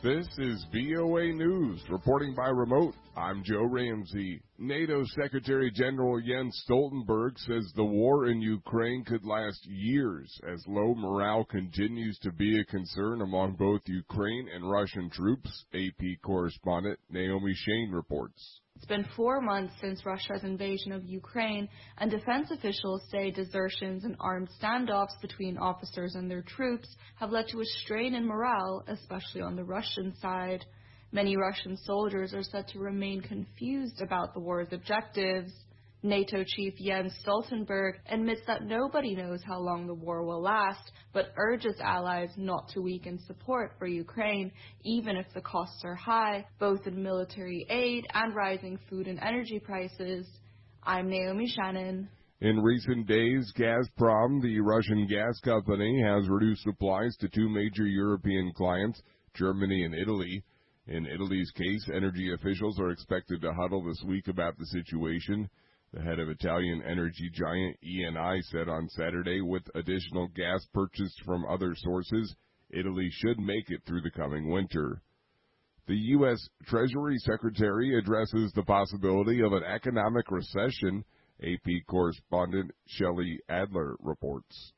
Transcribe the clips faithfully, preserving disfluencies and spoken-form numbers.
This is V O A News, reporting by remote. I'm Joe Ramsey. NATO Secretary General Jens Stoltenberg says the war in Ukraine could last years as low morale continues to be a concern among both Ukraine and Russian troops, A P correspondent Naomi Shane reports. It's been four months since Russia's invasion of Ukraine, and defense officials say desertions and armed standoffs between officers and their troops have led to a strain in morale, especially on the Russian side. Many Russian soldiers are said to remain confused about the war's objectives. NATO chief Jens Stoltenberg admits that nobody knows how long the war will last, but urges allies not to weaken support for Ukraine, even if the costs are high, both in military aid and rising food and energy prices. I'm Naomi Shannon. In recent days, Gazprom, the Russian gas company, has reduced supplies to two major European clients, Germany and Italy. In Italy's case, energy officials are expected to huddle this week about the situation. The head of Italian energy giant Eni said on Saturday, with additional gas purchased from other sources, Italy should make it through the coming winter. The U S Treasury Secretary addresses the possibility of an economic recession, A P correspondent Shelley Adler reports.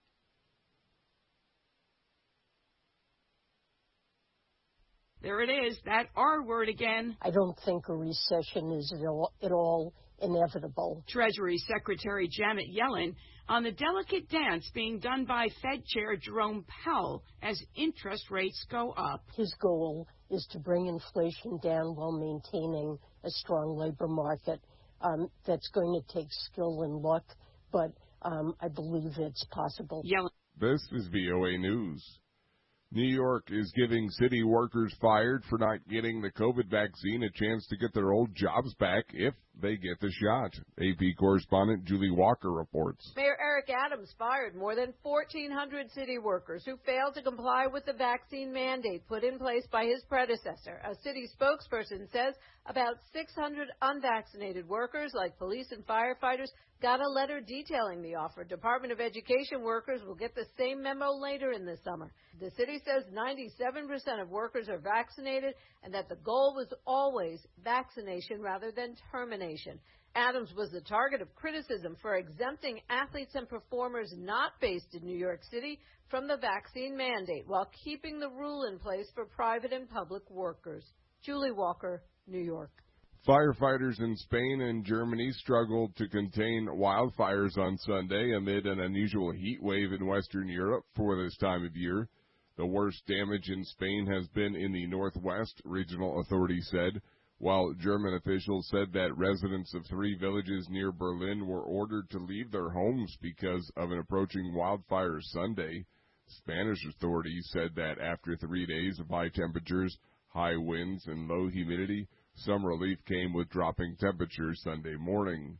There it is, that R word again. I don't think a recession is at all, at all inevitable. Treasury Secretary Janet Yellen on the delicate dance being done by Fed Chair Jerome Powell as interest rates go up. His goal is to bring inflation down while maintaining a strong labor market. Um, that's going to take skill and luck, but um, I believe it's possible. Yellen. This is V O A News. New York is giving city workers fired for not getting the COVID vaccine a chance to get their old jobs back if they get the shot. A P correspondent Julie Walker reports. Mayor Eric Adams fired more than fourteen hundred city workers who failed to comply with the vaccine mandate put in place by his predecessor. A city spokesperson says about six hundred unvaccinated workers, like police and firefighters, got a letter detailing the offer. Department of Education workers will get the same memo later in the summer. The city says ninety-seven percent of workers are vaccinated and that the goal was always vaccination rather than termination. Adams was the target of criticism for exempting athletes and performers not based in New York City from the vaccine mandate while keeping the rule in place for private and public workers. Julie Walker, New York. Firefighters in Spain and Germany struggled to contain wildfires on Sunday amid an unusual heat wave in Western Europe for this time of year. The worst damage in Spain has been in the northwest, regional authorities said, while German officials said that residents of three villages near Berlin were ordered to leave their homes because of an approaching wildfire Sunday. Spanish authorities said that after three days of high temperatures, high winds, and low humidity, some relief came with dropping temperatures Sunday morning.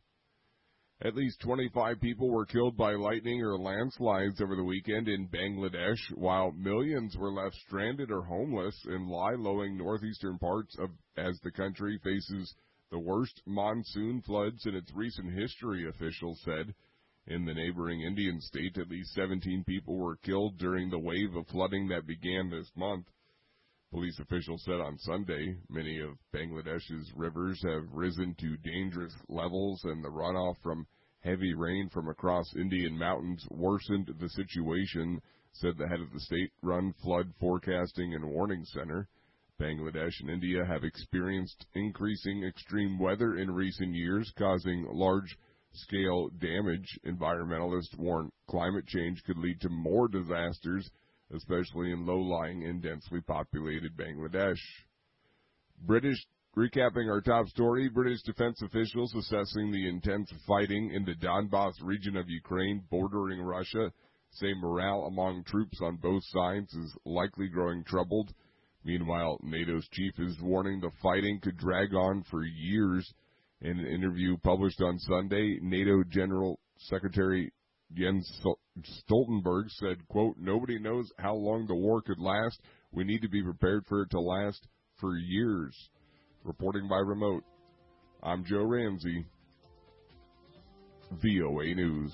At least twenty-five people were killed by lightning or landslides over the weekend in Bangladesh, while millions were left stranded or homeless in low-lying northeastern parts of as the country faces the worst monsoon floods in its recent history, officials said. In the neighboring Indian state, at least seventeen people were killed during the wave of flooding that began this month. Police officials said on Sunday many of Bangladesh's rivers have risen to dangerous levels, and the runoff from heavy rain from across Indian mountains worsened the situation, said the head of the state-run Flood Forecasting and Warning Center. Bangladesh and India have experienced increasing extreme weather in recent years, causing large-scale damage. Environmentalists warn climate change could lead to more disasters, especially in low-lying and densely populated Bangladesh. British, recapping our top story, British defense officials assessing the intense fighting in the Donbas region of Ukraine bordering Russia say morale among troops on both sides is likely growing troubled. Meanwhile, NATO's chief is warning the fighting could drag on for years. In an interview published on Sunday, NATO General Secretary Jens Stoltenberg said, quote, "Nobody knows how long the war could last. We need to be prepared for it to last for years." Reporting by remote, I'm Joe Ramsey, V O A News.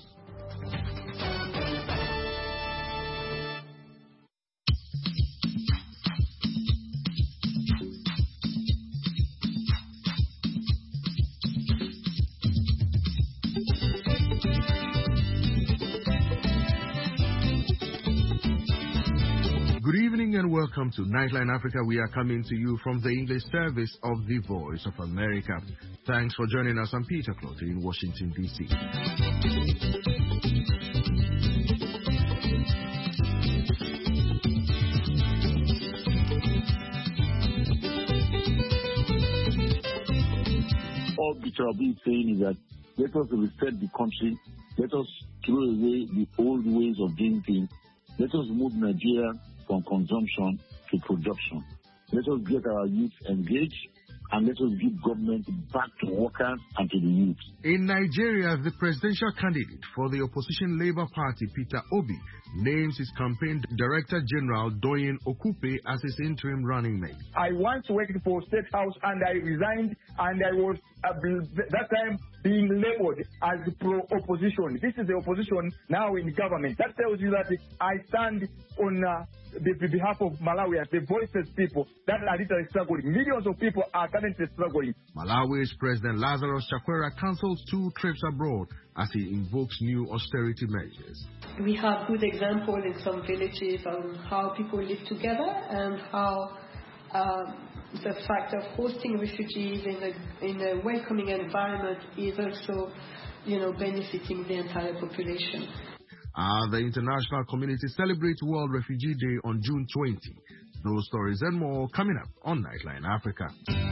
and welcome to Nightline Africa. We are coming to you from the English service of the Voice of America. Thanks for joining us. I'm Peter Clottey in Washington, D C All Peter Obi is saying is that let us reset the country, let us throw away the old ways of doing things, let us move Nigeria from consumption to production. Let us get our youth engaged and let us give government back to workers and to the youth. In Nigeria, the presidential candidate for the opposition Labour Party, Peter Obi, names his campaign Director General Doyin Okupe as his interim running mate. I once worked for State House and I resigned, and I was uh, that time being labeled as pro-opposition. This is the opposition now in government. That tells you that I stand on uh, the, the behalf of Malawians, the voiceless people that are literally struggling. Millions of people are currently struggling. Malawi's President Lazarus Chakwera cancels two trips abroad as he invokes new austerity measures. We have good examples in some villages on how people live together and how uh, the fact of hosting refugees in a, in a welcoming environment is also, you know, benefiting the entire population. Uh, the international community celebrates World Refugee Day on June twentieth. Those stories and more coming up on Nightline Africa.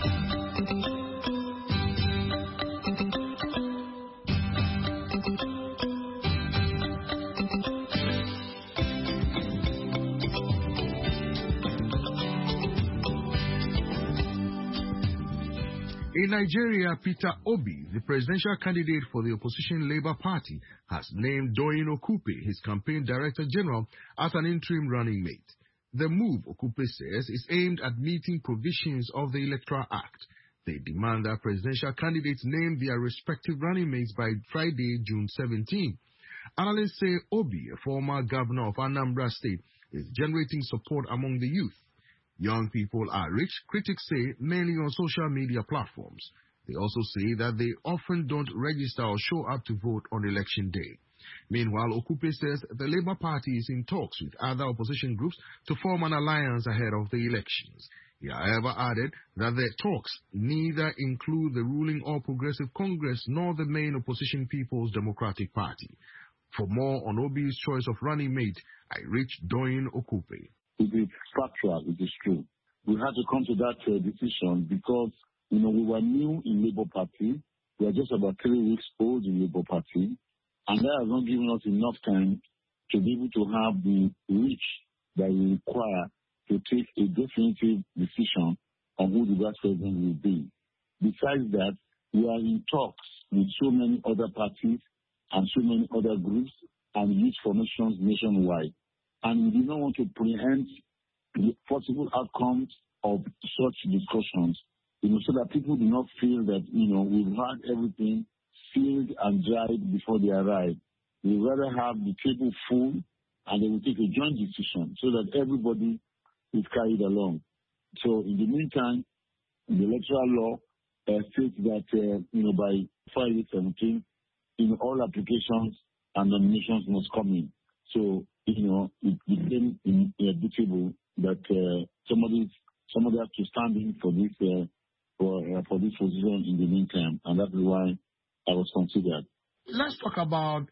In Nigeria, Peter Obi, the presidential candidate for the opposition Labour Party, has named Doyin Okupe, his campaign director general, as an interim running mate. The move, Okupe says, is aimed at meeting provisions of the Electoral Act. They demand that presidential candidates name their respective running mates by Friday, June seventeenth. Analysts say Obi, a former governor of Anambra State, is generating support among the youth. Young people are rich, critics say, mainly on social media platforms. They also say that they often don't register or show up to vote on election day. Meanwhile, Okupe says the Labour Party is in talks with other opposition groups to form an alliance ahead of the elections. He, however, added that the talks neither include the ruling All Progressive Congress nor the main opposition People's Democratic Party. For more on Obi's choice of running mate, I reached Doyin Okupe. It is factual, it is true. We had to come to that uh, decision because, you know, we were new in Labour Party. We are just about three weeks old in Labour Party. And that has not given us enough time to be able to have the reach that we require to take a definitive decision on who the vice president will be. Besides that, we are in talks with so many other parties and so many other groups and youth formations nationwide. And we do not want to preempt the possible outcomes of such discussions, you know, so that people do not feel that, you know, we've had everything sealed and dried before they arrive. We'd rather have the table full and then we take a joint decision so that everybody is carried along. So in the meantime, the electoral law uh, states that, uh, you know, by Friday seventeenth, you know, all applications and nominations must come in. So, you know, it became inevitable that uh, somebody somebody has to stand in for this uh, for uh, for this position in the meantime, and that is why I was considered. Let's talk about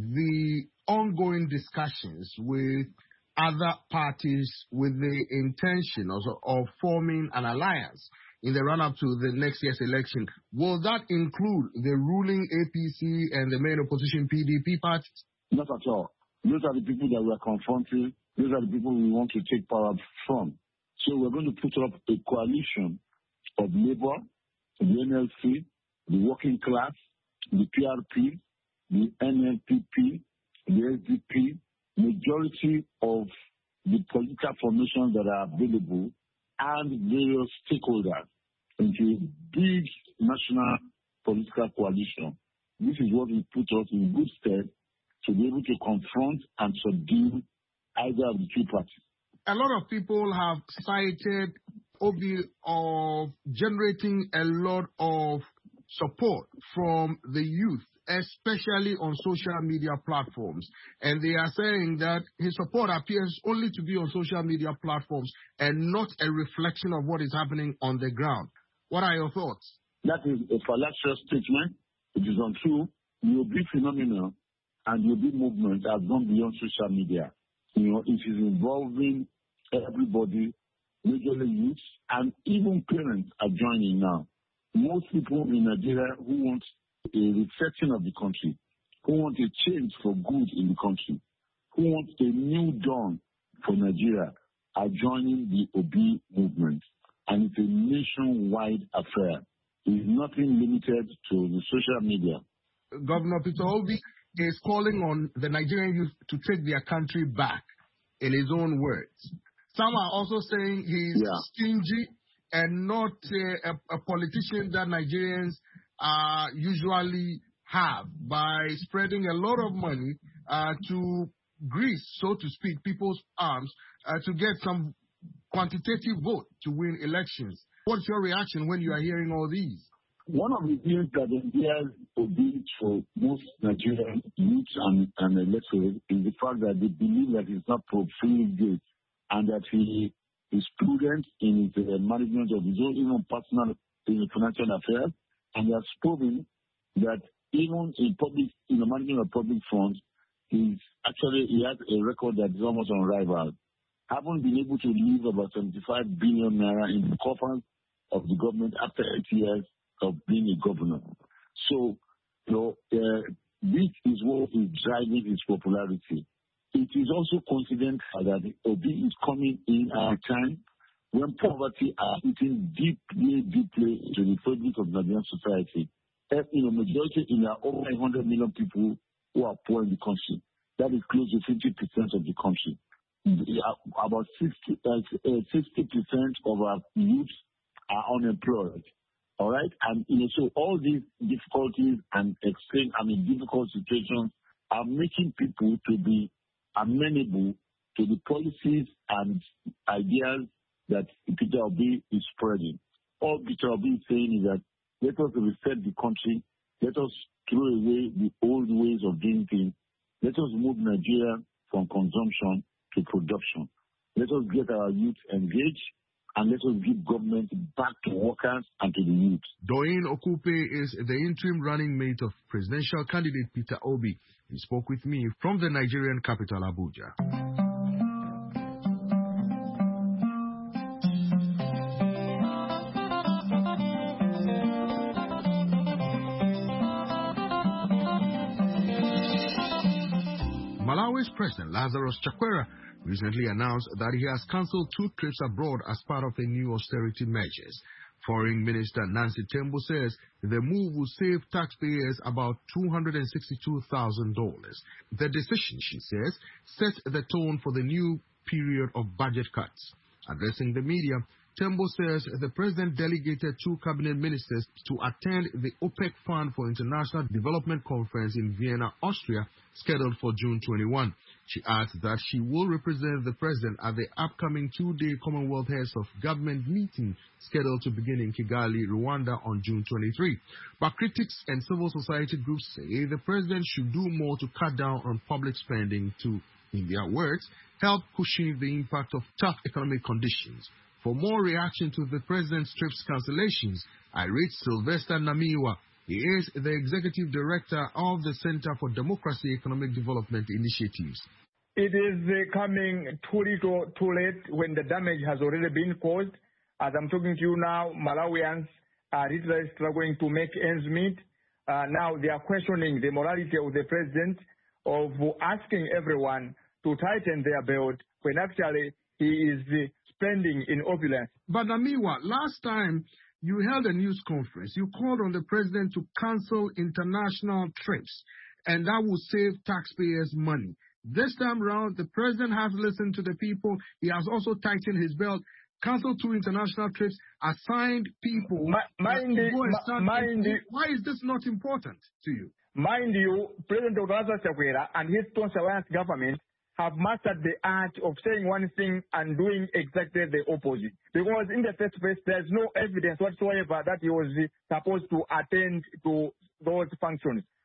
the ongoing discussions with other parties with the intention of, of forming an alliance in the run-up to the next year's election. Will that include the ruling A P C and the main opposition P D P parties? Not at all. Those are the people that we are confronting. Those are the people we want to take power from. So we're going to put up a coalition of Labour, the N L C, the working class, the P R P, the N N P P, the S D P, majority of the political formations that are available, and various stakeholders into a big national political coalition. This is what will put us in good stead to be able to confront and subdue either of the two parties. A lot of people have cited Obi of generating a lot of support from the youth especially on social media platforms. And they are saying that his support appears only to be on social media platforms and not a reflection of what is happening on the ground. What are your thoughts? That is a fallacious statement. It is untrue. The Obi phenomenon and the Obi movement has gone beyond social media. You know, it is involving everybody, majorly youths, and even parents are joining now. Most people in Nigeria who want a resetting of the country, who want a change for good in the country, who want a new dawn for Nigeria, are joining the Obi movement. And it's a nationwide affair. It's nothing limited to the social media. Governor Peter Obi is calling on the Nigerian youth to take their country back, in his own words. Some are also saying he's yeah. stingy and not uh, a, a politician that Nigerians uh, usually have by spreading a lot of money uh, to grease, so to speak, people's arms uh, to get some quantitative vote to win elections. What's your reaction when you are hearing all these? One of the things that endears Obi for most Nigerian youth and, and electorate is the fact that they believe that he's not profligate and that he is prudent in his uh, management of his own even personal in financial affairs, and he has proven that even in public, in the management of public funds, he's actually he has a record that is almost unrivaled. Having been able to leave about seventy-five billion naira in the coffers of the government after eight years of being a governor. So, you know, uh, this is what is driving his popularity. It is also coincident that Obi is coming in at a time when poverty are eating deeply, deeply into the fabric of Nigerian society. Uh, you know, majority in there are over one hundred million people who are poor in the country. That is close to fifty percent of the country. Mm-hmm. About sixty percent of our youth are unemployed. All right, and you know, so all these difficulties and extreme, I mean, difficult situations are making people to be amenable to the policies and ideas that Peter Obi is spreading. All Peter Obi is saying is that let us reset the country, let us throw away the old ways of doing things, let us move Nigeria from consumption to production. Let us get our youth engaged, and let us give government back to workers and to the youth. Doyin Okupe is the interim running mate of presidential candidate Peter Obi. He spoke with me from the Nigerian capital, Abuja. Malawi's President Lazarus Chakwera recently announced that he has cancelled two trips abroad as part of a new austerity measures. Foreign Minister Nancy Tembo says the move will save taxpayers about two hundred sixty-two thousand dollars. The decision, she says, sets the tone for the new period of budget cuts. Addressing the media, Tembo says the president delegated two cabinet ministers to attend the OPEC Fund for International Development Conference in Vienna, Austria, scheduled for June twenty-first. She adds that she will represent the president at the upcoming two-day Commonwealth Heads of Government meeting scheduled to begin in Kigali, Rwanda on June twenty-third. But critics and civil society groups say the president should do more to cut down on public spending to, in their words, help cushion the impact of tough economic conditions. For more reaction to the president's trips cancellations, I reached Sylvester Namiwa. He is the executive director of the Center for Democracy Economic Development Initiatives. It is uh, coming too little, too late when the damage has already been caused. As I'm talking to you now, Malawians are literally struggling to make ends meet. Uh, now they are questioning the morality of the president of asking everyone to tighten their belt when actually he is uh, spending in opulence. But Namiwa, last time you held a news conference, you called on the president to cancel international trips, and that will save taxpayers money. This time around, the president has listened to the people. He has also tightened his belt, canceled two international trips, assigned people. Ma- mind to go and start mind in- Why is this not important to you? Mind you, President Lazarus Chakwera and his Tonse Alliance government have mastered the art of saying one thing and doing exactly the opposite. Because in the first place, there's no evidence whatsoever that he was supposed to attend to those functions.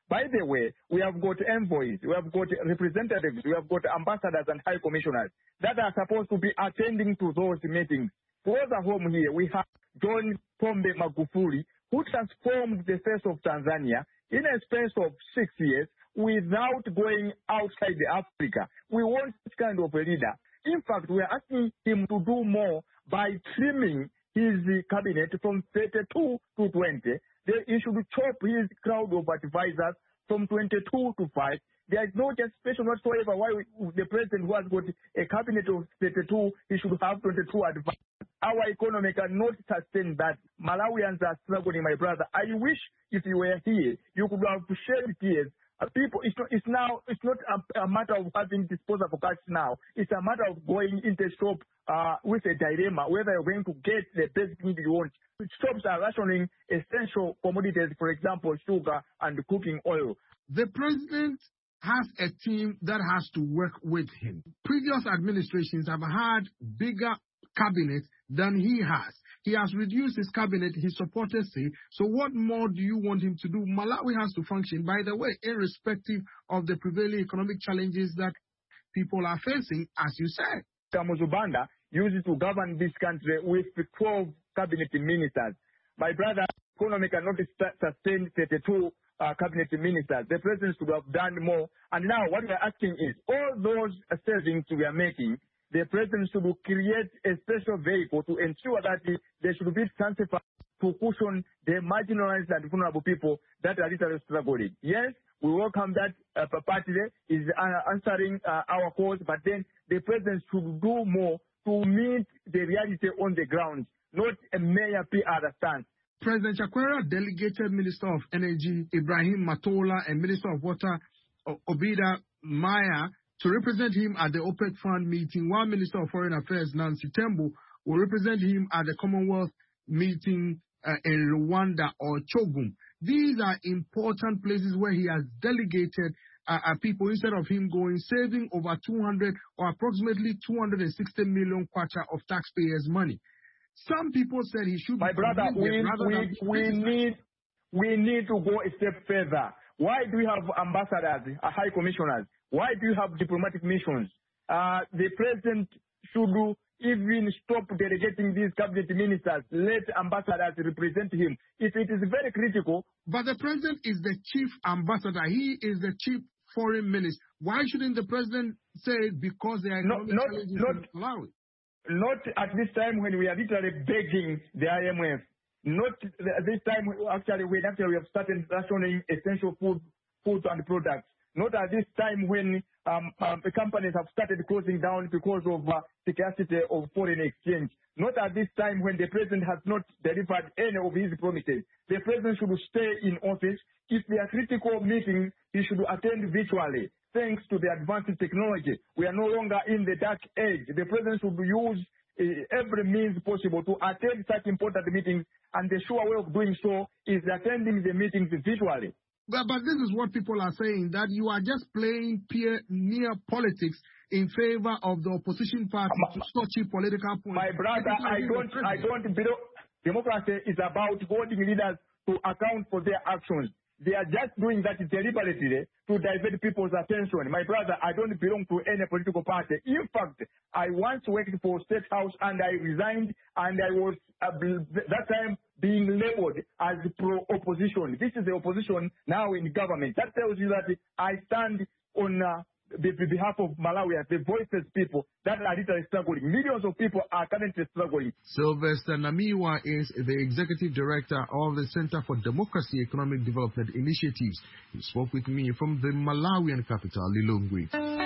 By the way, we have got envoys, we have got representatives, we have got ambassadors and high commissioners that are supposed to be attending to those meetings. Closer home here, we have John Pombe Magufuli, who transformed the face of Tanzania in a space of six years without going outside Africa. We want this kind of a leader. In fact, we are asking him to do more by trimming his cabinet from thirty-two to twenty. He should chop his crowd of advisors from twenty-two to five. There is no justification whatsoever why we, the president who has got a cabinet of thirty-two, he should have twenty-two advisors. Our economy cannot sustain that. Malawians are struggling, my brother. I wish if you were here, you could have shed tears. Uh, people, it's not, it's now, it's not a, a matter of having disposable cash now. It's a matter of going into a shop uh, with a dilemma whether you're going to get the basic need you want. Shops are rationing essential commodities, for example, sugar and cooking oil. The president has a team that has to work with him. Previous administrations have had bigger cabinets than he has. He has reduced his cabinet, his supporters say. So what more do you want him to do? Malawi has to function, by the way, irrespective of the prevailing economic challenges that people are facing, as you said. Kamuzubanda used to govern this country with twelve cabinet ministers. My brother, economy cannot sustain thirty-two uh, cabinet ministers. The president should have done more. And now what we are asking is, all those savings we are making, the president should create a special vehicle to ensure that they should be transferred to cushion the marginalized and vulnerable people that are literally struggling. Yes, we welcome that uh, party is uh, answering uh, our cause, but then the president should do more to meet the reality on the ground, not a mere P R stance. President Chakwera delegated Minister of Energy Ibrahim Matola and Minister of Water Obida Maya to represent him at the OPEC Fund meeting, while Minister of Foreign Affairs Nancy Tembo will represent him at the Commonwealth meeting uh, in Rwanda or Chogum. These are important places where he has delegated uh, uh, people instead of him going, saving over two hundred or approximately two hundred sixty million kwacha of taxpayers' money. Some people said he should. My be brother, we, we, we need we need to go a step further. Why do we have ambassadors, uh, high commissioners? Why do you have diplomatic missions? Uh, the president should even stop delegating these cabinet ministers. Let ambassadors represent him. If it is very critical. But the president is the chief ambassador. He is the chief foreign minister. Why shouldn't the president say because they are not, not, not, Malawi? Not at this time when we are literally begging the I M F. Not at this time, actually, when actually we have started rationing essential food, food and products. Not at this time when um, um, the companies have started closing down because of uh, scarcity of foreign exchange. Not at this time when the president has not delivered any of his promises. The president should stay in office. If there are critical meetings, he should attend virtually. Thanks to the advanced technology, we are no longer in the dark age. The president should use uh, every means possible to attend such important meetings, and the sure way of doing so is attending the meetings virtually. But, but this is what people are saying, that you are just playing peer near politics in favor of the opposition party uh, to score cheap political points. My brother, I don't, I don't belong. Democracy is about holding leaders to account for their actions. They are just doing that deliberately to divert people's attention. My brother, I don't belong to any political party. In fact, I once worked for State House and I resigned, and I was uh, that time being labeled as pro-opposition. This is the opposition now in government. That tells you that I stand on uh, the, the behalf of Malawians, the voiceless people that are literally struggling. Millions of people are currently struggling. Sylvester Namiwa is the Executive Director of the Center for Democracy Economic Development Initiatives. He spoke with me from the Malawian capital, Lilongwe.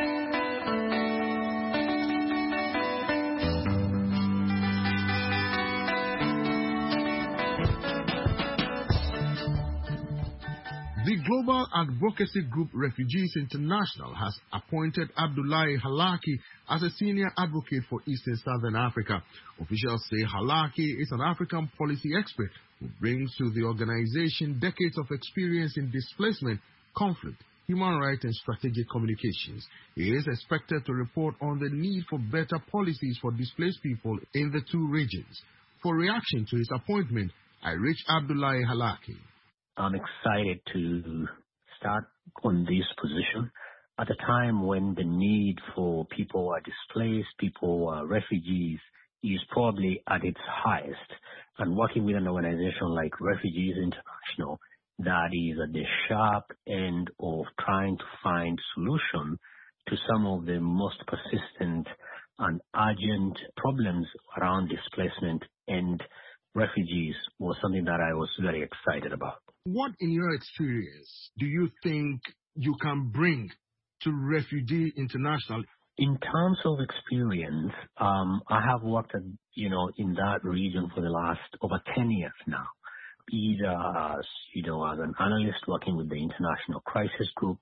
The global advocacy group Refugees International has appointed Abdullahi Halaki as a senior advocate for East and Southern Africa. Officials say Halaki is an African policy expert who brings to the organization decades of experience in displacement, conflict, human rights, and strategic communications. He is expected to report on the need for better policies for displaced people in the two regions. For reaction to his appointment, I reached Abdullahi Halaki. I'm excited to start on this position at a time when the need for people who are displaced, people who are refugees, is probably at its highest. And working with an organization like Refugees International that is at the sharp end of trying to find solution to some of the most persistent and urgent problems around displacement and refugees was something that I was very excited about. What, in your experience, do you think you can bring to Refugee International? In terms of experience, um, I have worked, at, you know, in that region for the last over ten years now, either as, you know, as an analyst working with the International Crisis Group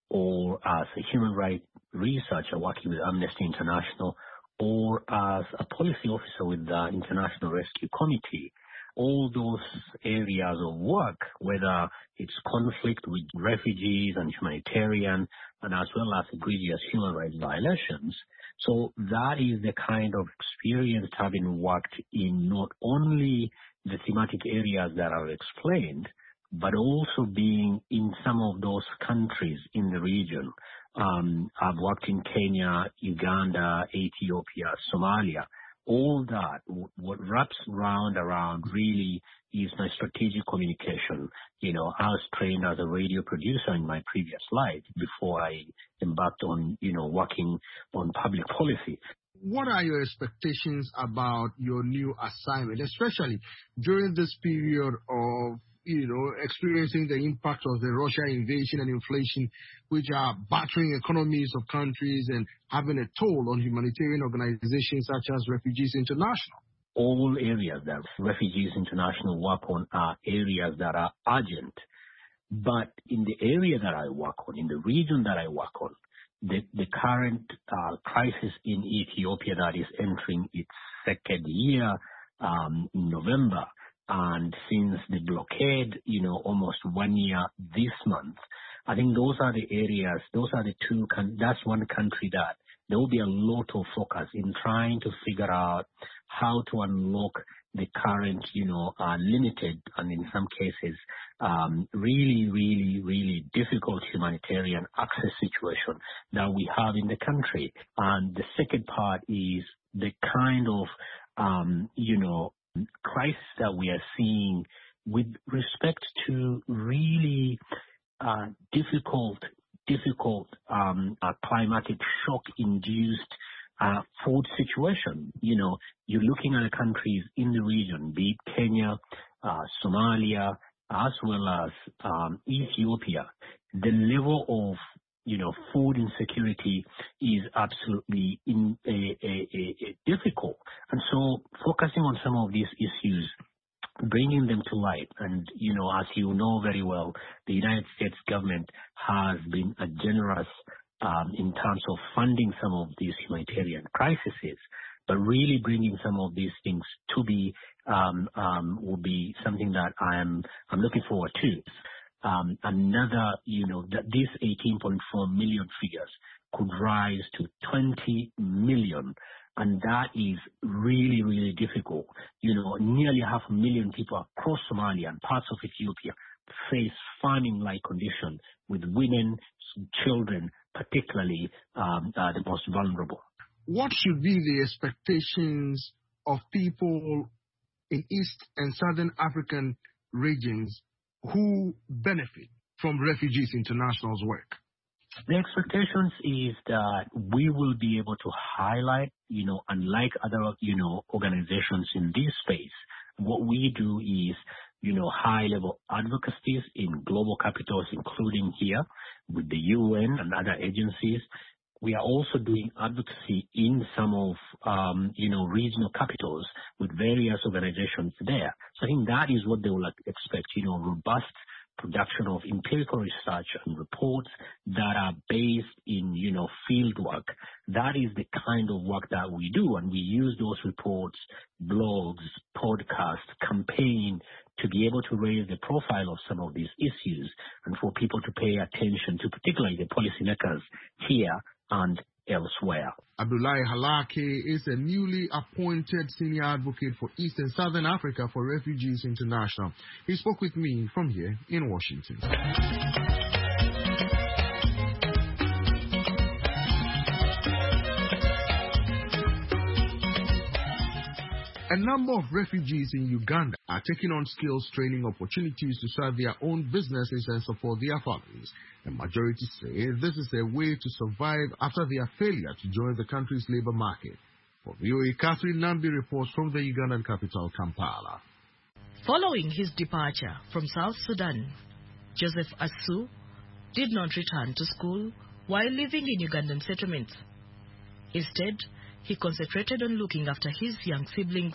or as a human rights researcher working with Amnesty International or as a policy officer with the International Rescue Committee. All those areas of work, whether it's conflict with refugees and humanitarian, and as well as egregious human rights violations. So that is the kind of experience having worked in not only the thematic areas that are explained, but also being in some of those countries in the region. Um, I've worked in Kenya, Uganda, Ethiopia, Somalia. All that, what wraps round around really is my strategic communication. You know, I was trained as a radio producer in my previous life before I embarked on, you know, working on public policy. What are your expectations about your new assignment, especially during this period of, you know, experiencing the impact of the Russia invasion and inflation, which are battering economies of countries and having a toll on humanitarian organizations such as Refugees International? All areas that Refugees International work on are areas that are urgent. But in the area that I work on, in the region that I work on, the, the current uh, crisis in Ethiopia that is entering its second year um, in November, and since the blockade, you know, almost one year this month, I think those are the areas, those are the two, that's one country that there will be a lot of focus in trying to figure out how to unlock the current, you know, uh, limited and in some cases um, really, really, really difficult humanitarian access situation that we have in the country. And the second part is the kind of, um, you know, crisis that we are seeing with respect to really uh, difficult, difficult um, uh, climatic shock-induced uh, food situation. You know, you're looking at the countries in the region, be it Kenya, uh, Somalia, as well as um, Ethiopia. The level of you know, food insecurity is absolutely in, a, a, a, a difficult. And so focusing on some of these issues, bringing them to light, and, you know, as you know very well, the United States government has been a generous um, in terms of funding some of these humanitarian crises, but really bringing some of these things to be um, um, will be something that I am I'm looking forward to. Um, another, you know, that this eighteen point four million figures could rise to twenty million, and that is really, really difficult. You know, nearly half a million people across Somalia and parts of Ethiopia face famine-like conditions, with women, children, particularly um, uh, the most vulnerable. What should be the expectations of people in East and Southern African regions who benefit from Refugees International's work? The expectations is that we will be able to highlight, you know, unlike other, you know, organizations in this space, what we do is, you know, high-level advocacies in global capitals, including here with the U N and other agencies. We are also doing advocacy in some of, um, you know, regional capitals with various organizations there. So I think that is what they will expect, you know, robust production of empirical research and reports that are based in, you know, field work. That is the kind of work that we do, and we use those reports, blogs, podcasts, campaign to be able to raise the profile of some of these issues and for people to pay attention to, particularly the policymakers here and elsewhere. Abdullahi Halake is a newly appointed senior advocate for East and Southern Africa for Refugees International. He spoke with me from here in Washington. A number of refugees in Uganda are taking on skills training opportunities to start their own businesses and support their families. The majority say this is a way to survive after their failure to join the country's labor market. For V O A, Catherine Nambi reports from the Ugandan capital, Kampala. Following his departure from South Sudan, Joseph Asu did not return to school while living in Ugandan settlements. Instead, he concentrated on looking after his young siblings.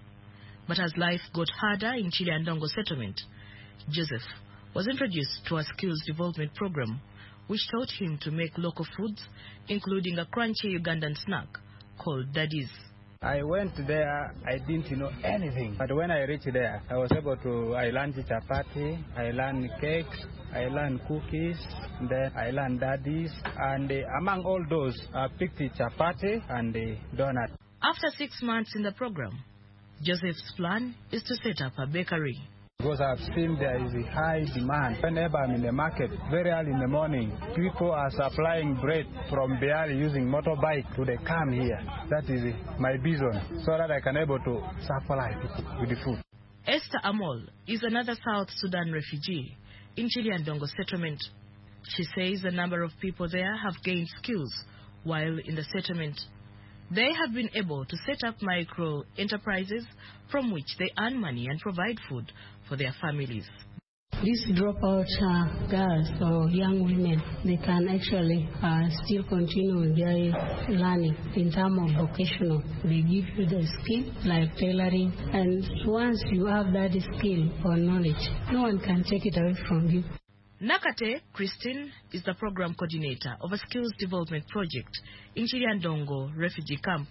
But as life got harder in Chiliandongo settlement, Joseph was introduced to a skills development program which taught him to make local foods, including a crunchy Ugandan snack called Daddies. I went there, I didn't know anything. But when I reached there, I was able to, I learned chapati, I learned cakes, I learned cookies, then I learned daddies, and uh, among all those, I picked the chapati and the donut. After six months in the program, Joseph's plan is to set up a bakery. Because I've seen there is a high demand. Whenever I'm in the market, very early in the morning, people are supplying bread from Beari using motorbike to they come here. That is my vision, so that I can able to supply people with the food. Esther Amol is another South Sudan refugee in Chiliandongo settlement. She says a number of people there have gained skills while in the settlement. They have been able to set up micro enterprises from which they earn money and provide food for their families. These dropout uh, girls or young women, they can actually uh, still continue their learning in terms of vocational. They give you the skill like tailoring, and once you have that skill or knowledge, no one can take it away from you. Nakate Christine is the program coordinator of a skills development project in Chiliandongo refugee camp.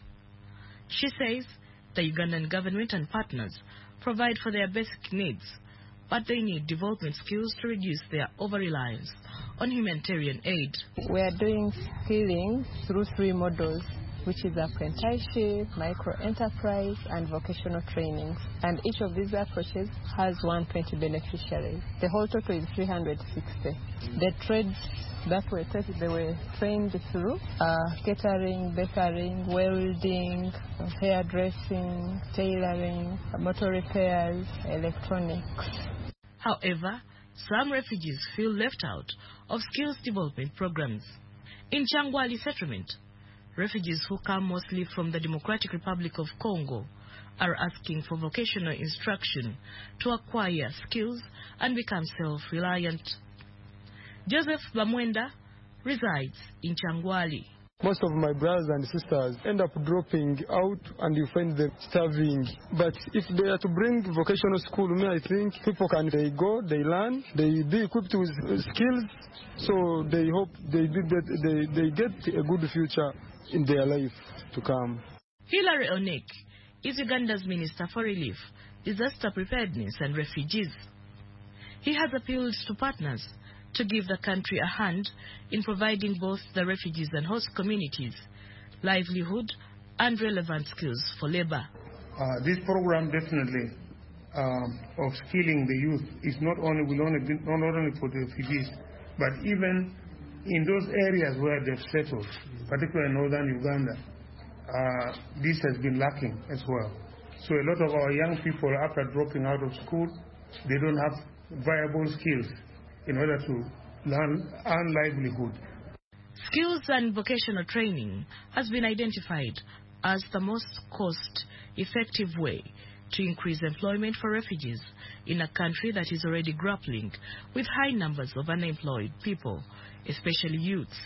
She says the Ugandan government and partners provide for their basic needs, but they need development skills to reduce their over-reliance on humanitarian aid. We are doing skilling through three models, which is apprenticeship, micro-enterprise, and vocational trainings. And each of these approaches has one hundred twenty beneficiaries. The whole total is three hundred sixty. The trades that were taught, they were trained through uh, catering, baking, welding, hairdressing, tailoring, motor repairs, electronics. However, some refugees feel left out of skills development programs. In Changwali settlement, refugees who come mostly from the Democratic Republic of Congo are asking for vocational instruction to acquire skills and become self-reliant. Joseph Bamwenda resides in Changwali. Most of my brothers and sisters end up dropping out and you find them starving. But if they are to bring vocational school, me, I think people can, they go, they learn, they be equipped with skills, so they hope they, they, they get a good future in their life to come. Hilary Onek is Uganda's Minister for Relief, Disaster Preparedness and Refugees. He has appealed to partners to give the country a hand in providing both the refugees and host communities livelihood and relevant skills for labor. Uh, this program definitely um, of skilling the youth is not only will only be, not only for the refugees, but even in those areas where they've settled, particularly in northern Uganda, uh, this has been lacking as well. So a lot of our young people, after dropping out of school, they don't have viable skills in order to learn earn livelihood. Skills and vocational training has been identified as the most cost-effective way to increase employment for refugees in a country that is already grappling with high numbers of unemployed people, especially youths.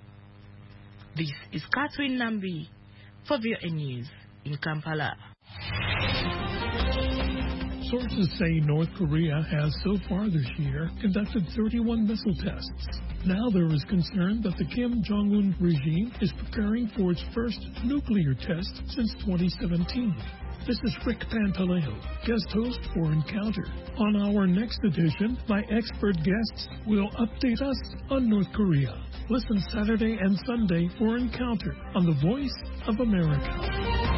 This is Catherine Nambi for V O A News in Kampala. Sources say North Korea has so far this year conducted thirty-one missile tests. Now there is concern that the Kim Jong-un regime is preparing for its first nuclear test since twenty seventeen. This is Rick Pantaleo, guest host for Encounter. On our next edition, my expert guests will update us on North Korea. Listen Saturday and Sunday for Encounter on the Voice of America.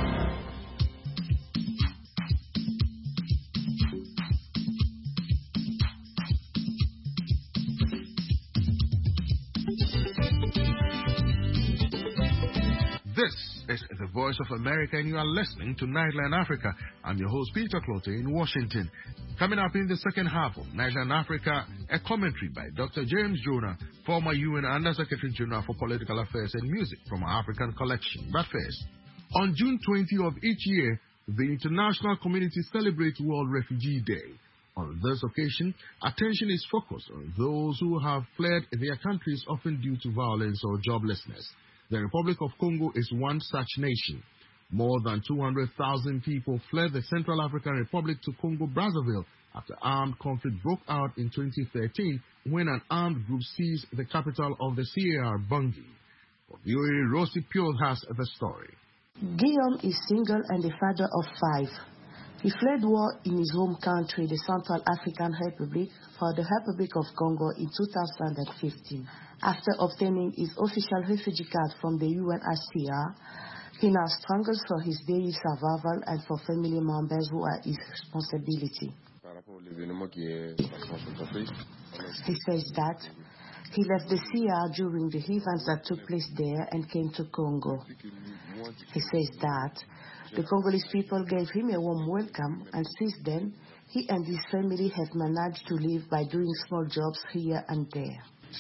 This is The Voice of America, and you are listening to Nightline Africa. I'm your host, Peter Clote, in Washington. Coming up in the second half of Nightline Africa, a commentary by Doctor James Jonah, former U N Under-Secretary General for Political Affairs and Music from our African collection. But first, on June twentieth of each year, the international community celebrates World Refugee Day. On this occasion, attention is focused on those who have fled their countries, often due to violence or joblessness. The Republic of Congo is one such nation. More than two hundred thousand people fled the Central African Republic to Congo-Brazzaville after armed conflict broke out in twenty thirteen when an armed group seized the capital of the C A R, Bangui. V O A Rosie Pure has the story. Guillaume is single and a father of five. He fled war in his home country, the Central African Republic, for the Republic of Congo in two thousand fifteen. After obtaining his official refugee card from the U N H C R, he now struggles for his daily survival and for family members who are his responsibility. He says that he left the C R during the events that took place there and came to Congo. He says that the Congolese people gave him a warm welcome, and since then, he and his family have managed to live by doing small jobs here and there.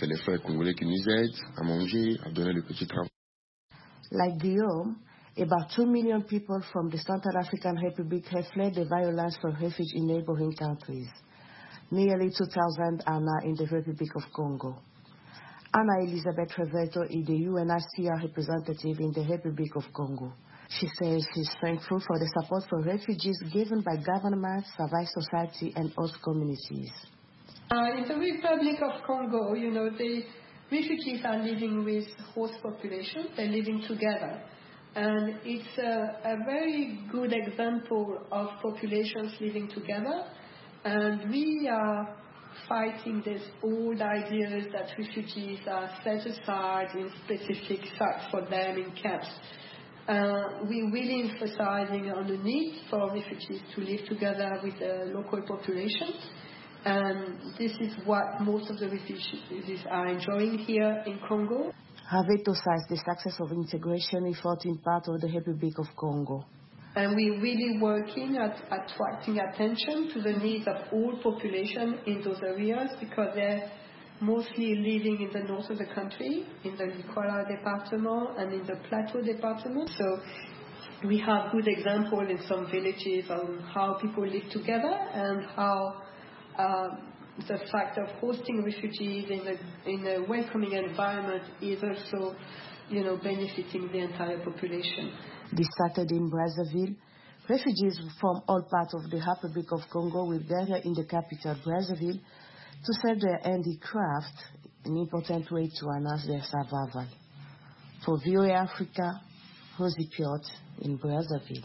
Like Guillaume, about two million people from the Central African Republic have fled the violence for refuge in neighboring countries. Nearly two thousand are now in the Republic of Congo. Anna Elizabeth Reveto is the U N H C R representative in the Republic of Congo. She says she's thankful for the support for refugees given by governments, civil society, and host communities. Uh, in the Republic of Congo, you know, the refugees are living with host population. They're living together. And it's a, a very good example of populations living together. And we are fighting this old ideas that refugees are set aside in specific sites for them in camps. Uh, we're really emphasizing on the need for refugees to live together with the local population. And this is what most of the refugees are enjoying here in Congo. Reveto says the success of integration effort in part of the Republic of Congo. And we're really working at attracting attention to the needs of all population in those areas because they're mostly living in the north of the country, in the Likwala department and in the Plateau department. So we have good examples in some villages on how people live together and how uh, the fact of hosting refugees in a, in a welcoming environment is also, you know, benefiting the entire population. This Saturday in Brazzaville, refugees from all parts of the Republic of Congo will gather in the capital, Brazzaville, to sell their handicraft, an important way to announce their survival. For V O A Africa, Rosie Piot in Brazzaville.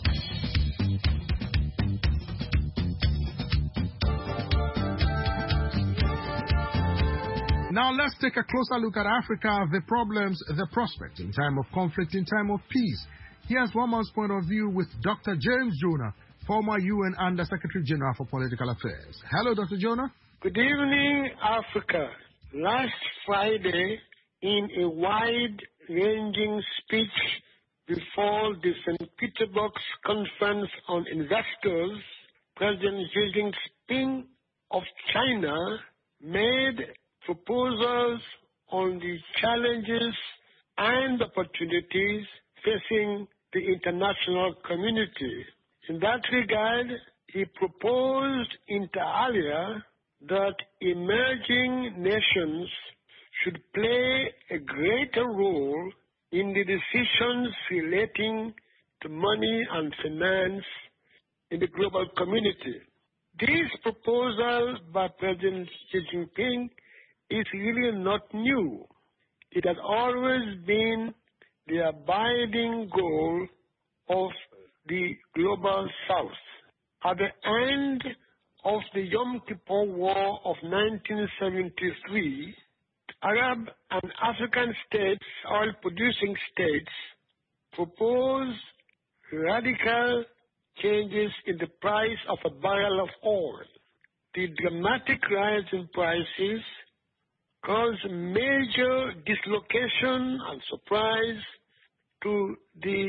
Now let's take a closer look at Africa, the problems, the prospects in time of conflict, in time of peace. Here's one man's point of view with Doctor James Jonah, former U N Under-Secretary General for Political Affairs. Hello, Doctor Jonah. Good evening, Africa. Last Friday, in a wide-ranging speech before the Saint Petersburg Conference on Investors, President Xi Jinping of China made proposals on the challenges and opportunities facing the international community. In that regard, he proposed inter alia that emerging nations should play a greater role in the decisions relating to money and finance in the global community. This proposal by President Xi Jinping is really not new. It has always been the abiding goal of the global South. At the end of the Yom Kippur War of nineteen seventy-three, Arab and African states, oil-producing states, proposed radical changes in the price of a barrel of oil. The dramatic rise in prices caused major dislocation and surprise to the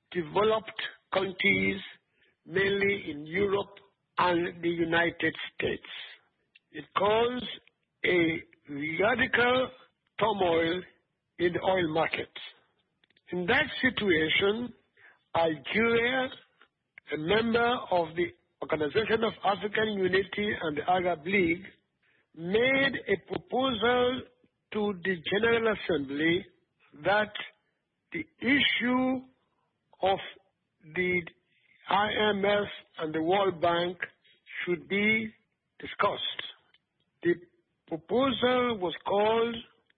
developed countries, mainly in Europe and the United States. It caused a radical turmoil in the oil market. In that situation, Algeria, a member of the Organization of African Unity and the Arab League, made a proposal to the General Assembly that the issue of the I M F and the World Bank should be discussed. The proposal was called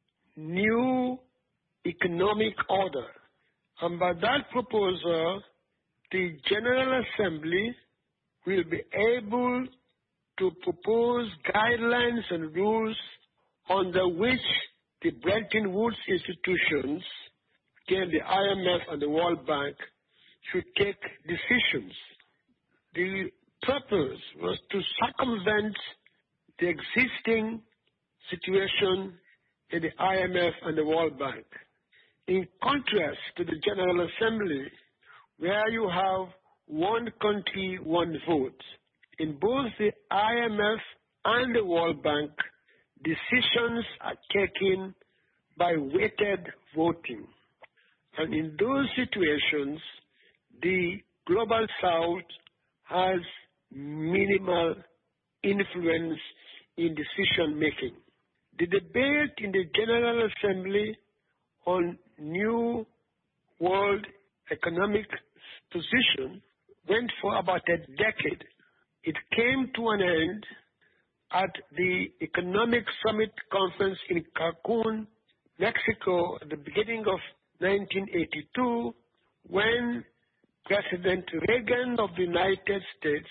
New Economic Order. And by that proposal, the General Assembly will be able to propose guidelines and rules under which the Bretton Woods institutions, again the I M F and the World Bank, should take decisions. The purpose was to circumvent the existing situation in the I M F and the World Bank. In contrast to the General Assembly, where you have one country, one vote, in both the I M F and the World Bank, decisions are taken by weighted voting. And in those situations, the Global South has minimal influence in decision making. The debate in the General Assembly on New World Economic Position went for about a decade. It came to an end at the Economic Summit Conference in Cancun, Mexico, at the beginning of nineteen eighty-two, when President Reagan of the United States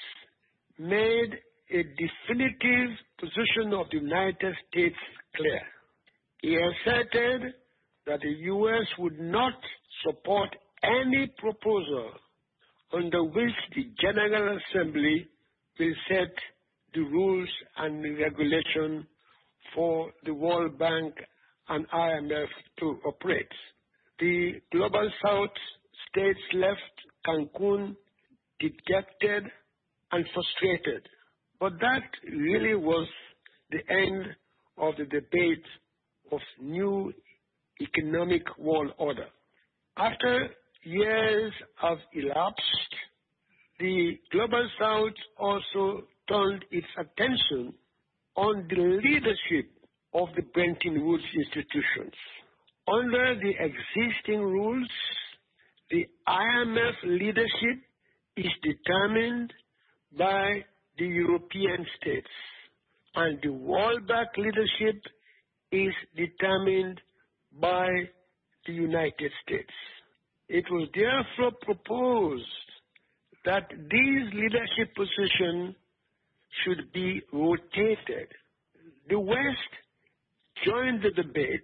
made a definitive position of the United States clear. He asserted that the U S would not support any proposal under which the General Assembly will set the rules and the regulation for the World Bank and I M F to operate. The Global South states left Cancun dejected and frustrated. But that really was the end of the debate of new economic world order. After years have elapsed, the Global South also turned its attention on the leadership of the Bretton Woods institutions. Under the existing rules, the I M F leadership is determined by the European states, and the World Bank leadership is determined by the United States. It was therefore proposed that these leadership positions should be rotated. The West joined the debate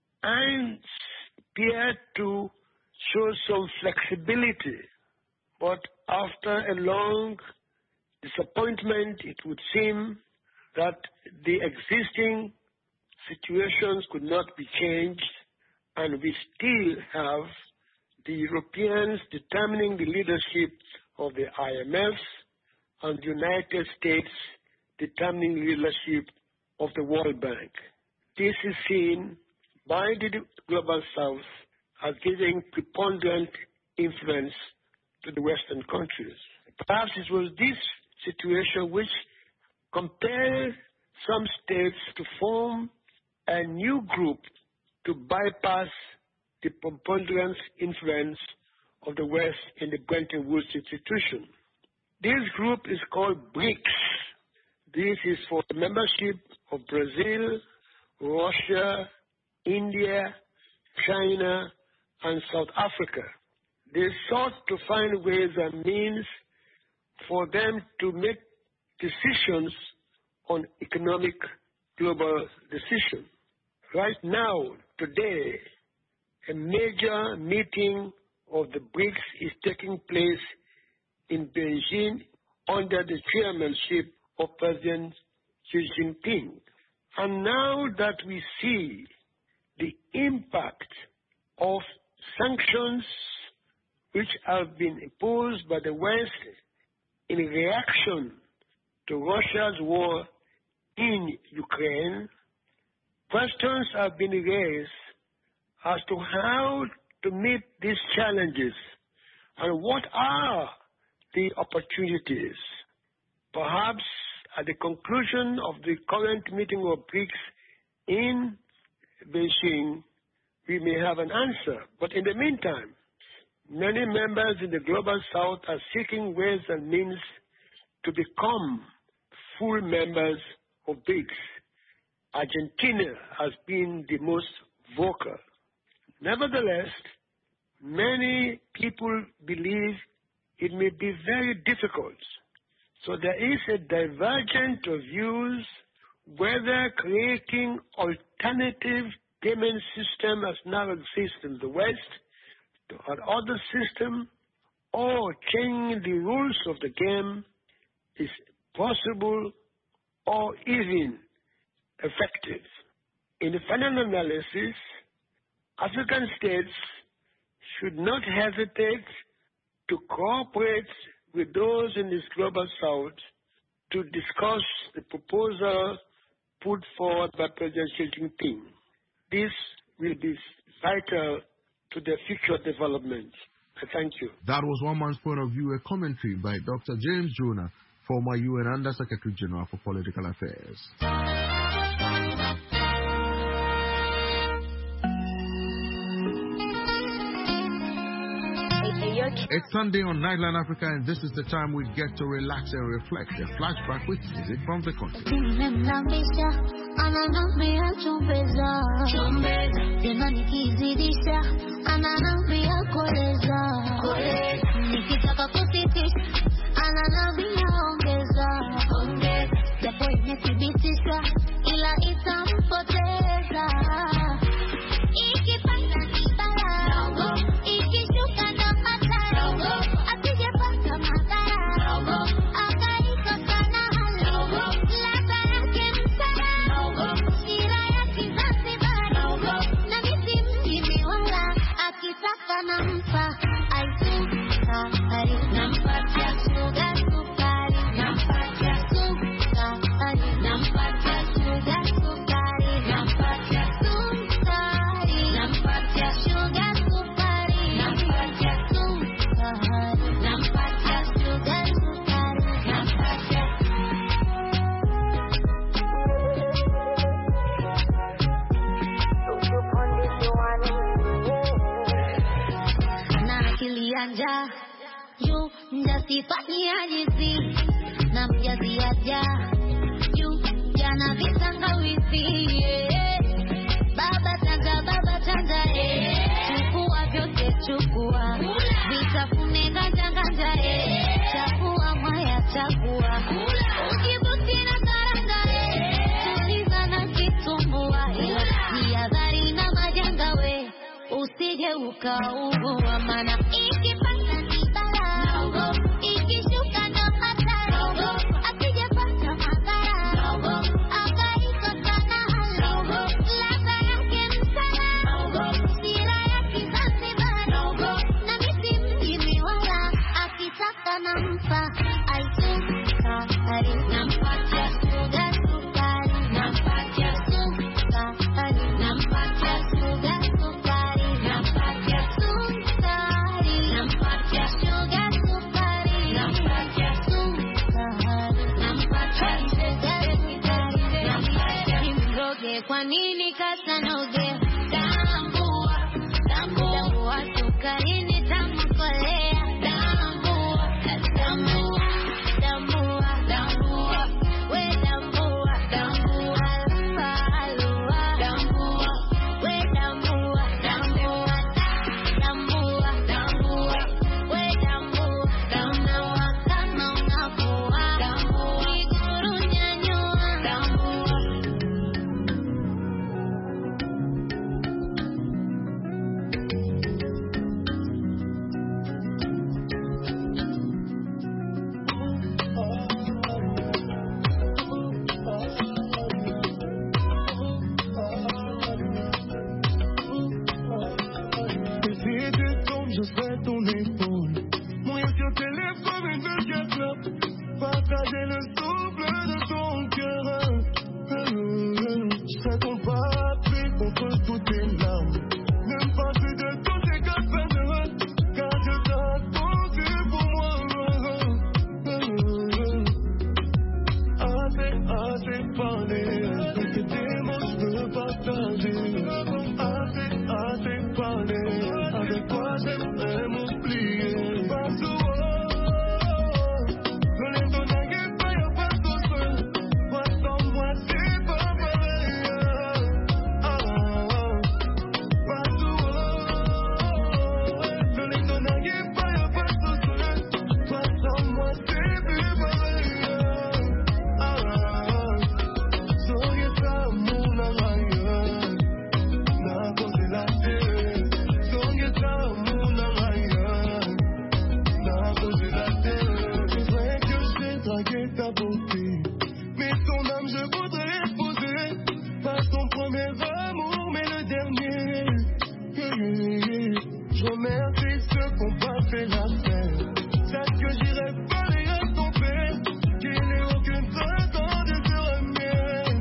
and appeared to show some flexibility, but after a long disappointment, it would seem that the existing situations could not be changed, and we still have the Europeans determining the leadership of the I M F and the United States determining the leadership of the World Bank. This is seen by the Global South as giving preponderant influence to the Western countries. Perhaps it was this situation which compelled some states to form a new group to bypass the preponderant influence of the West in the Bretton Woods institution. This group is called BRICS. This is for the membership of Brazil, Russia, India, China, and South Africa. They sought to find ways and means for them to make decisions on economic global decision. Right now, today, a major meeting of the BRICS is taking place in Beijing under the chairmanship of President Xi Jinping. And now that we see the impact of sanctions which have been imposed by the West in reaction to Russia's war in Ukraine, questions have been raised as to how to meet these challenges and what are the opportunities. Perhaps at the conclusion of the current meeting of BRICS in Beijing, we may have an answer. But in the meantime, many members in the Global South are seeking ways and means to become full members of BRICS. Argentina has been the most vocal. Nevertheless, many people believe it may be very difficult. So there is a divergence of views whether creating alternative payment system as now exists in the West to another system or changing the rules of the game is possible or even effective. In the final analysis, African states should not hesitate to cooperate with those in this Global South to discuss the proposal put forward by President Xi Jinping. This will be vital to the future development. I thank you. That was one man's point of view, a commentary by Doctor James Jonah, former U N Under-Secretary General for Political Affairs. It's Sunday on Nightline Africa, and this is the time we get to relax and reflect. A flashback with music from the country. You mjasifanyia jinsi na mjaziaja you jana vitanga wifi baba tanga baba tanga chukua vyote chukua vitafune ganja ganja chakua maya chakua ukibuti na karanga tuliza na kitumbua jihadhari na majanga we usije ukaugua mana ikipata nibala ikishuka ndo hatari akijapata madhara akaikosa na hali ladha yake msala sira ya Kizanzibari na misi mjini wala akitaka nampa aisukari nampatia sugar sukari nampatia sukari nampatia sugar sukari nampatia sukari nampatia sugar sukari nampatia sukari nampatia sugar sukari nampatia nimroge kwa nini kasanoge tambua tambua sukari ni tamu kolea tambua tambua je serai ton épaule. Mourir sur tes lèvres comme une vingt-quatre clopes. Partager le souffle de ton cœur. Je serai ton parapluie contre toutes tes larmes. Ne me parle plus de toutes tes gosses peines, car je t'ai attendu pour moi. Assez, assez parlé. Que tes mots je veux partager. Assez, assez parlé. Avec toi j'aimerais m'oublier. Partout. Mais ton âme je voudrais l'épouser. Pas ton premier amour mais le dernier. Je remercie ceux qui n'ont pas fait l'affaire. Sache que j'irai parler à ton père, qu'il n'ait aucune raison de te remettre.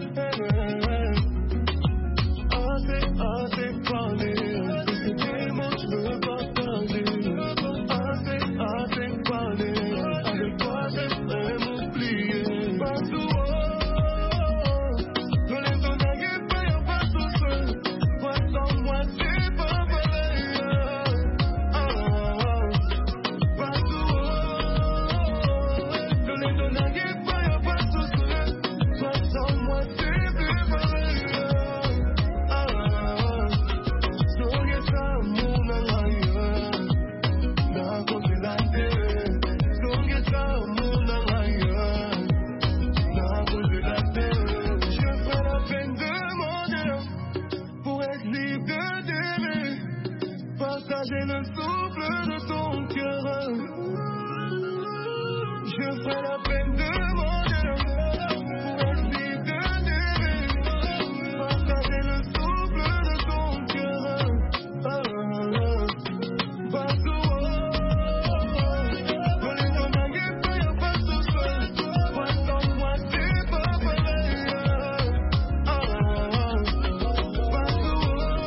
Assez, assez parlé. C'est tes mots je veux partager. Assez, assez parlé. Avec toi j'aimerais m'oublier. Partout. Partager le souffle de ton cœur. Je ferai la peine de manger pour être libre de t'aimer. Partager le souffle de ton cœur. Partout. Dans les zones n'inquiète pas, y'a pas de souffle. Toi sans moi c'est pas pareil. Partout.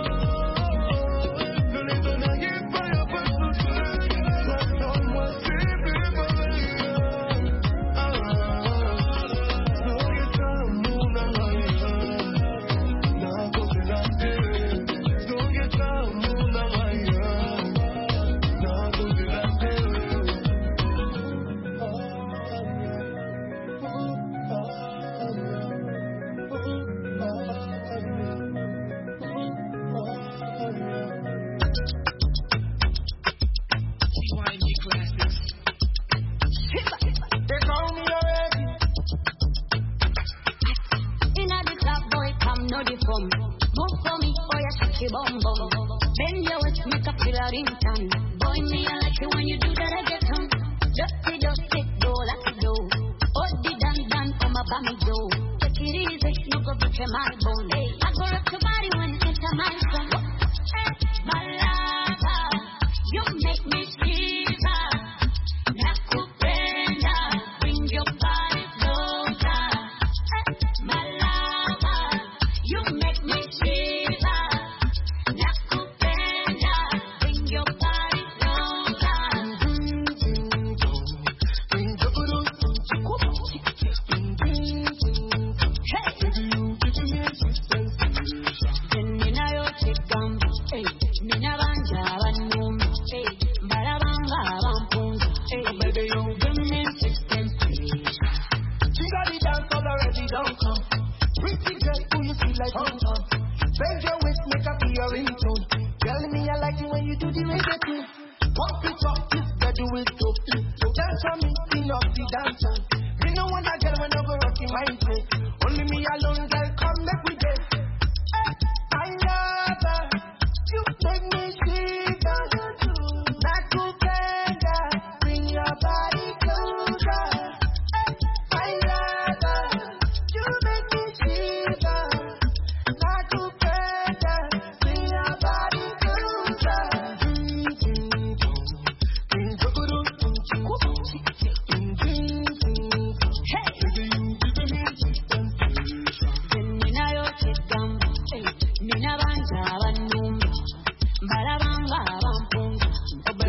Move for me, oh yeah, shake your bum bum. Bend your waist, make a feel a ringtone. Boy, me I like it when you do that, I get home. Dusty, dusty, do like it do. Oh, the dan dan, come up on me do. Take it easy, no go betray my bone. I go rock your body when you enter my zone. Hey, my lover, you make me shiver. Nakupenda, bring your body closer. Hey, my lover, you make me shiver. Nakupenda, bring your body closer.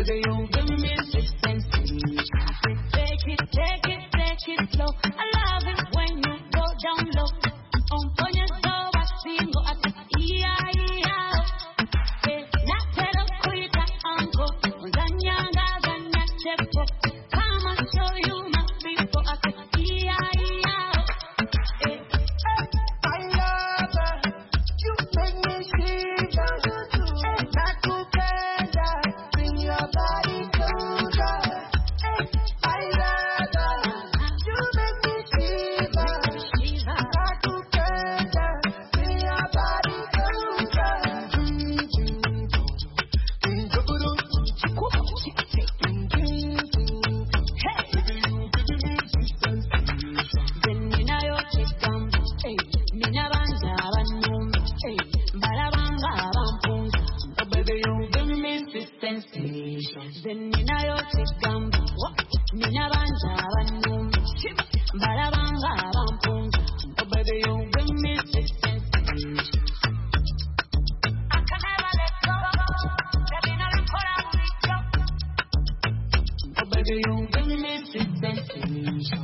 baby, you give me this sensation. Take it, take it, take it slow. I love it when you go down low. On your soul, I sing, go at the E I E out. Not tell a quick uncle. Zanyanga, Zanya, Chepo. Come and show you my people at the E I E out. I love her. You make me shiver. Not together. Bring your body closer. I love her. You make me shiver. Not together. Bring your body closer. Then you know you take them. Mina banja banum. Balabanga bampung. Oh baby, you give me this sensation. I can never let go. Baby, now you put up with you. Oh baby, you give me this sensation.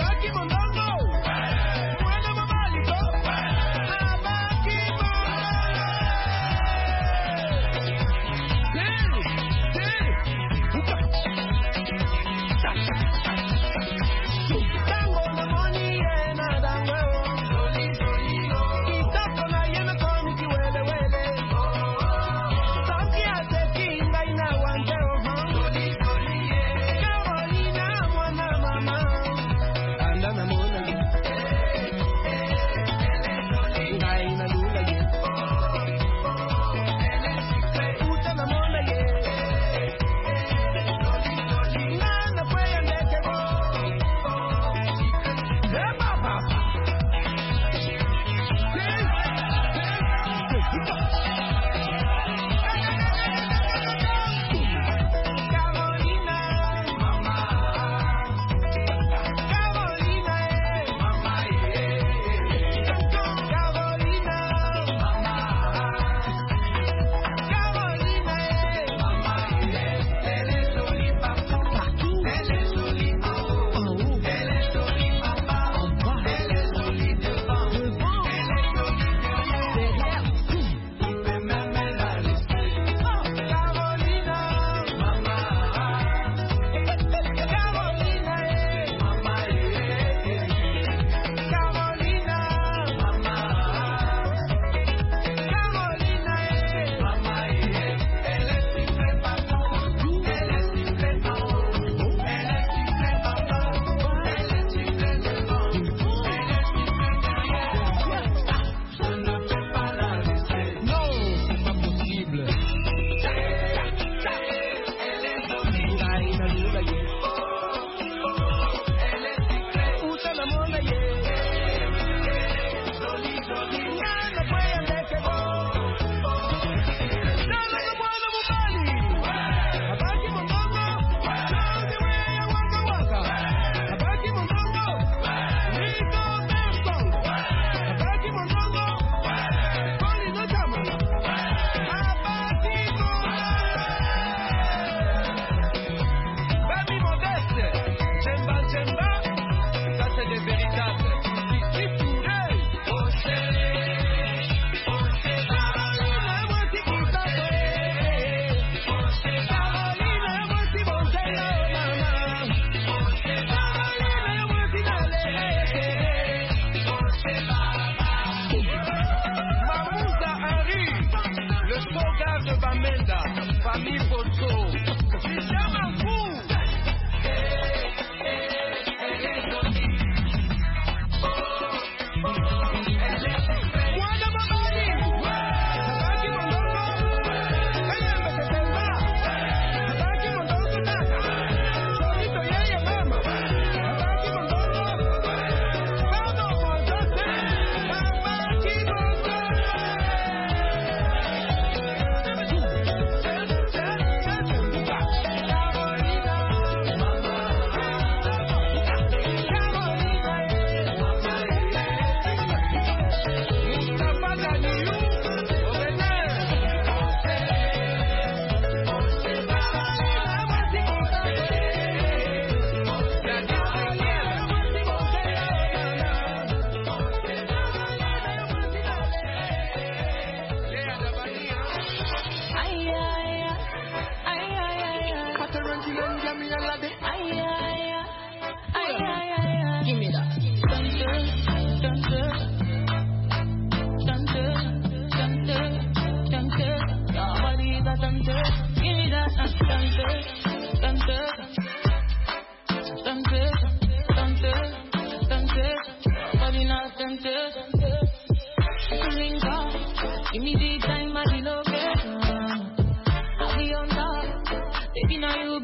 Abaki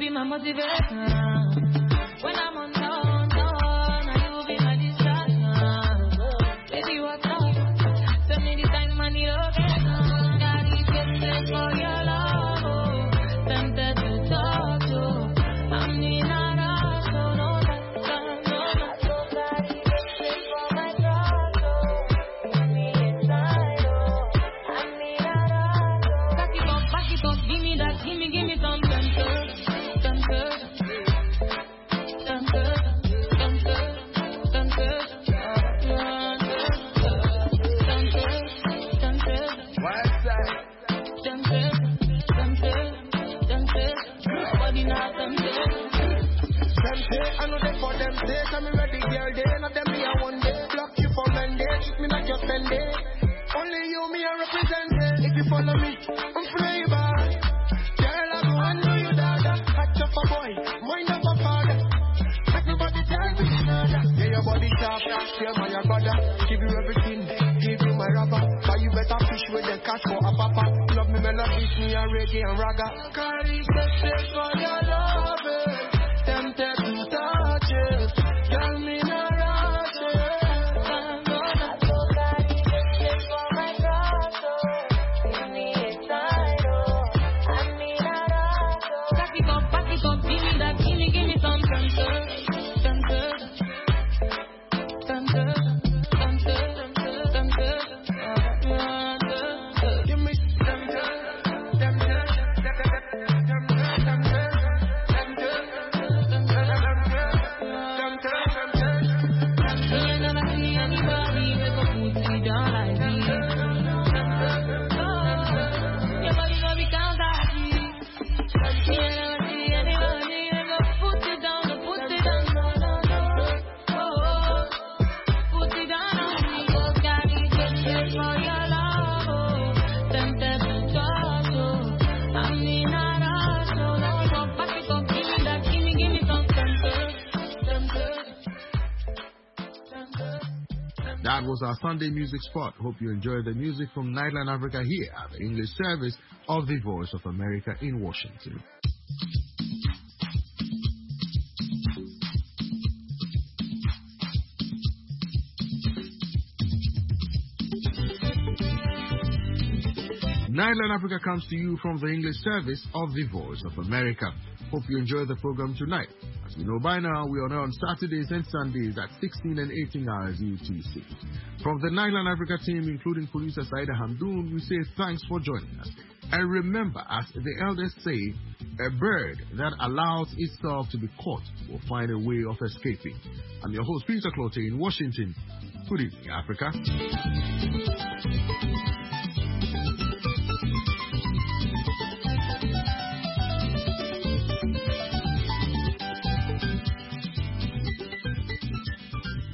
be my motivation. When I'm on down, down, now you will be my distraction. Baby, what's up? Tell me the time I need location. Got these kisses for your love, oh. Tempted to talk to. I mean, I don't know that, no, no. So got these kisses for my throat, oh. Give me inside, oh. I mean, I don't know. Back it up, back it up, give me that, give me, give me some tempted, tempted. I know they for them say, come me ready, girl, they not them me a one day. Block you for Monday, treat me like your Sunday. Only you me a represent it. If you follow me, I'm flavor. Girl, I go and do you dada. Catch up a boy, mind up a father. Everybody tell me nada. Yeah, your body sharp, yeah, man, your brother. Give you everything, give you my rubber. But you better fish with the catch for a papa. Love me melodies, me a reggae and raga. Carry the shit for your love, eh. Tempted to touch it, tell me not rush it. I'm gonna go back and for my grotto. Give me excited, I mean I don't. Back it up, back it up, give me that, give me, give me some tempted, tempted, tempted, tempted, tempted. Give me tempted, tempted, That was our Sunday music spot. Hope you enjoyed the music from Nightline Africa here at the English service of the Voice of America in Washington. Nightline Africa comes to you from the English service of the Voice of America. Hope you enjoyed the program tonight. As you know by now, we are on Saturdays and Sundays at sixteen and eighteen hours U T C. From the Nightline Africa team, including producer Saida Hamdoun, we say thanks for joining us. And remember, as the elders say, a bird that allows itself to be caught will find a way of escaping. I'm your host, Peter Clote in Washington. Good evening, Africa.